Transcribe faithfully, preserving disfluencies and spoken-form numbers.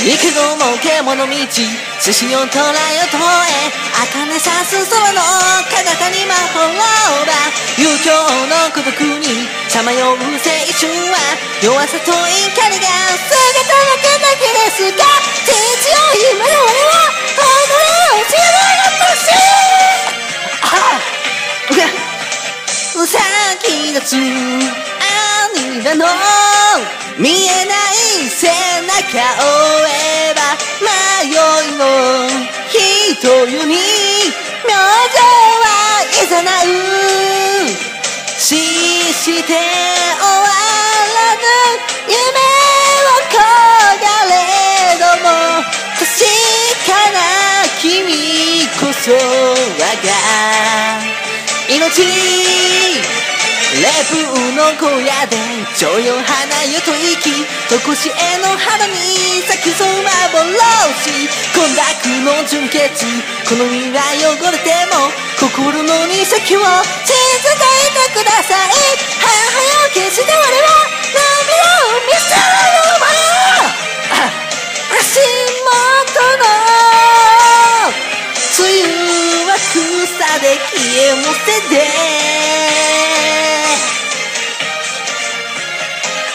幾度も獣道獅子を捉えよとえ茜さす空の彼方に魔法が悠長の孤独にさまよう青春は弱さと怒りが姿だけだけですが父よ今の俺は己を知らなかったし先立つ兄らの見えない背中を追えば迷いの人湯に明星はいざなう死して終わらぬ夢を焦がれども確かな君こそ我が命レプの小屋で蝶よ花よと生きとこしえの花に咲くそう幻混濁の純潔この身は汚れても心の岬を静かいてください母よ決して我は涙を見せるわ足元の梅雨は草で消えもせて